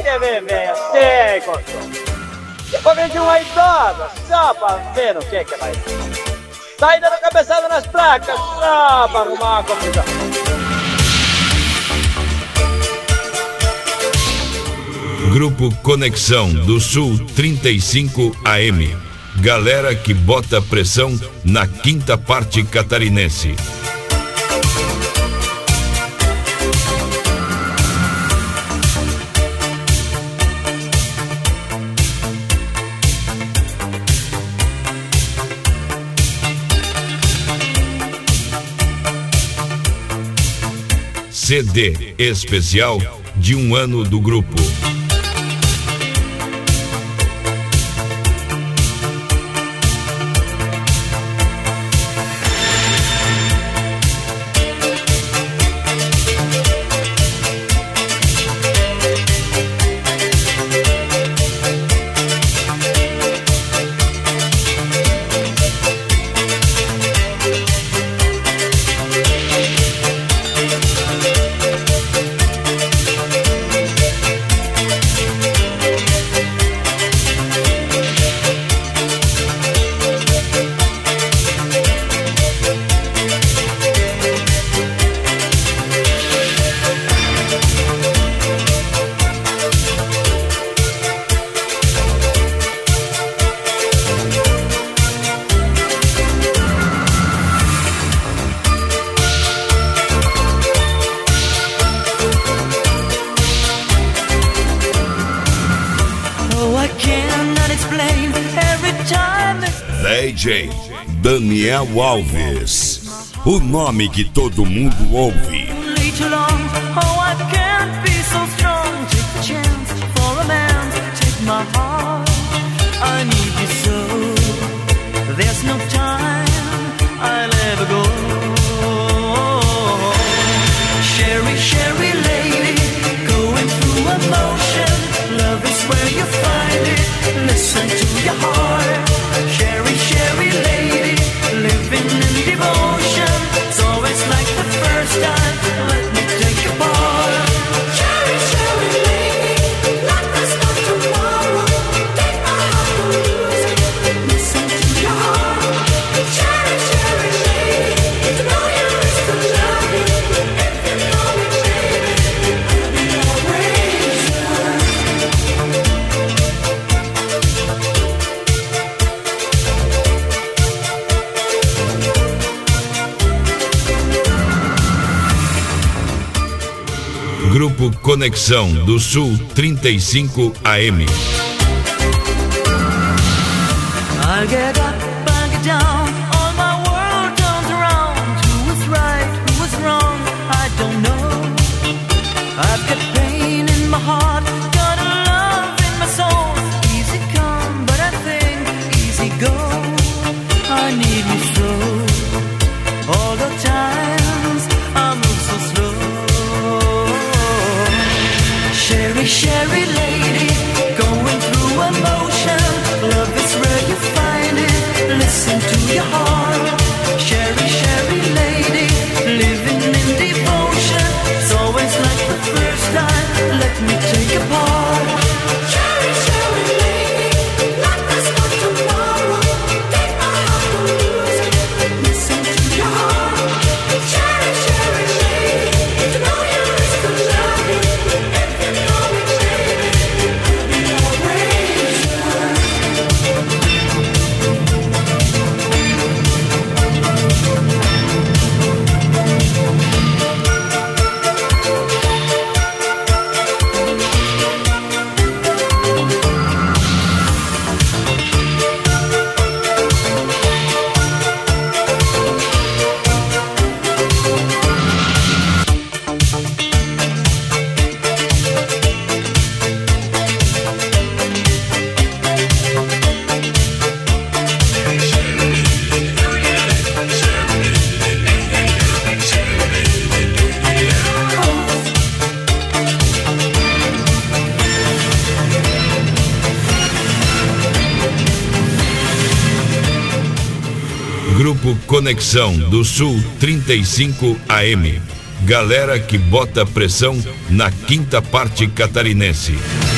quer ver, velho? Sei, gostou. Vou vender uma idosa, só pra ver no que vai dar. Tá dando cabeçada nas placas, só pra arrumar uma confusão. Grupo Conexão do Sul 35 AM. Galera que bota pressão na quinta parte catarinense. CD especial de 1 ano do grupo. DJ Daniel Alves, o nome que todo mundo ouve. Sherry, Sherry lady, going through emotion. Love is where you find it. Listen to your heart. Sherry, Sherry lady, living in devotion. It's always like the first time. Let me take your part. Sherry, Sherry lady, like there's no tomorrow. Take my heart and lose it. Listen to your heart. Sherry, Sherry lady, to know you is to love you. If you know me, baby, I'll be your razor. Grupo Conexão do Sul 35 AM. I'll get up, I'll get down, all my world turns around. Who was right, who was wrong, I don't know. I've got pain in my heart, got a love in my soul. Easy come, but I think easy go. I need you so, all the times I move so slow. Sherry, Sherry lady, going through emotion. Love is where you find it. Listen to your heart. Sherry, Sherry lady, living in devotion. It's always like the first time. Let me take your part. Sherry, Sherry lady, like there's no tomorrow. Take my heart and lose it. Listen to your heart. Sherry, Sherry lady, to know you is to love you. If you know me, baby, I'll be your razor. Grupo Conexão do Sul 35 AM. Galera que bota pressão na quinta parte catarinense.